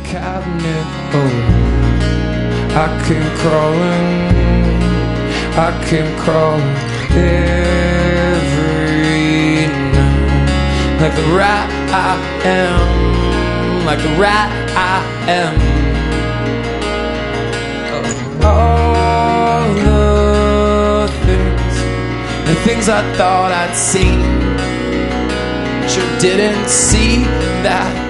cabinet. Oh, I came crawling every night. Like the rat I am, like the rat I am. All the things I thought I'd seen, sure didn't see that